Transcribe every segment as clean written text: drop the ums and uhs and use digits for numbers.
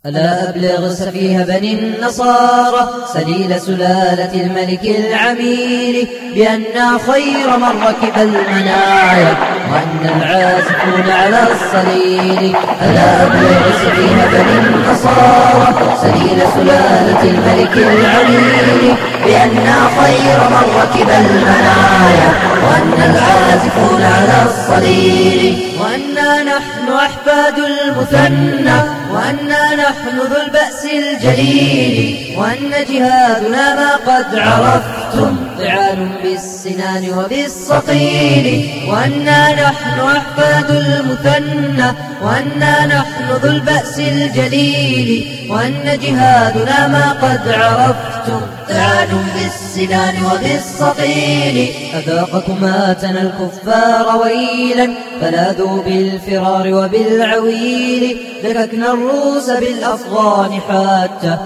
ألا أبلغ سفيه بني النصارى سليل سلالة الملك العميل بأننا خير من ركب المنايا وأن العازفون على الصليل. ألا أبلغ سفيه بني النصارى سليل سلالة الملك العميل بأننا خير من ركب المنايا وأن العازفون على الصليل. وأنا نحن أحفاد المثنى وأنا نحن ذو البأس الجليل وأن جهادنا ما قد عرفتم طعان بالسنان وبالصقيل. وأنا نحن أحفاد المثنى وأنا نحن ذو البأس الجليل وأن جهادنا ما قد عرفتم طعان بالسنان وبالصقيل. أذاقكما تنا الكفار ويلا فلاذوا بالفرار وبالعويل دككنا الروس بالأفغان حتى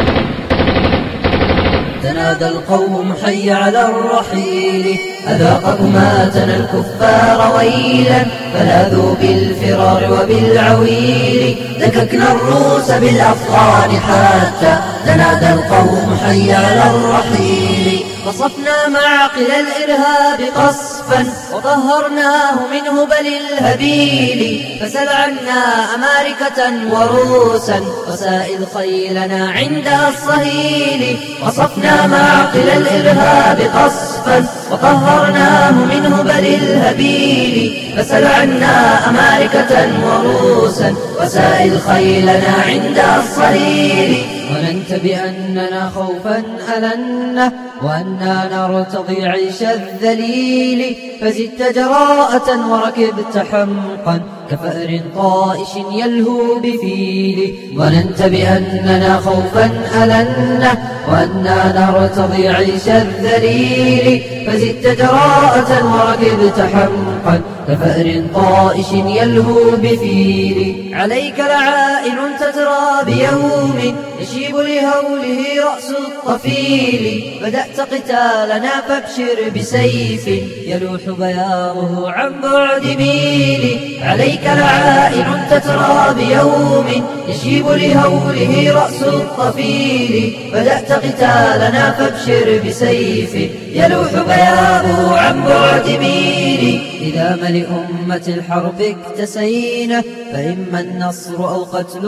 تنادى القوم حي على الرحيل. أذاقكما تنا الكفار ويلا فلاذوا بالفرار وبالعويل دككنا الروس بالأفغان حتى تنادى القوم حي على الرحيل. قصفنا معقل الإرهاب قصفا وطهرناه منه بل الهبيل فسل عنا أماركة وروسا وسائل خيلنا عند الصهيل. قصفنا معقل الإرهاب قصفا وطهرناه منه بل الهبيل فسل عنا أماركة وروسا وسائل خيلنا عند الصهيل. ظننت بأننا خوفا ألنا وأننا نرتضي عيش الذليل فزدت جراءة وركبت حمقا كفأر طائش يلهو بفيل. ظننت بأننا خوفا ألنا وأننا نرتضي عيش الذليل فزدت جراءة وركبت حمقا كفأر طائش يلهو بفيل. عليك لعائن تترى بيوم يشيب لهوله رأس الطفيل بدأت قتالنا فابشر بسيف يلوح بياضه عن بعد ميل. عليك لعائن تترى بيوم يشيب لهوله رأس الطفيل بدأت قتالنا فابشر بسيف يلوح بياضه عن بعد ميل. إذا ما لأمة الحرب اكتسينا فإما النصر أو قتل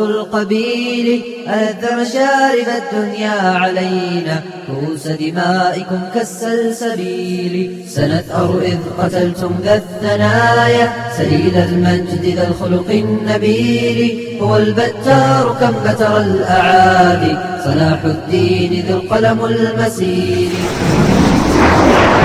القبيل ألذ مشارب الدنيا علينا كؤوس دمائكم كالسلسبيل. سنثأر إذ قتلتم ذا الثنايا سليل المجد ذا الخلق النبيل هو البتار كم بتر الأعادي صلاح الدين ذو القلم المسيل.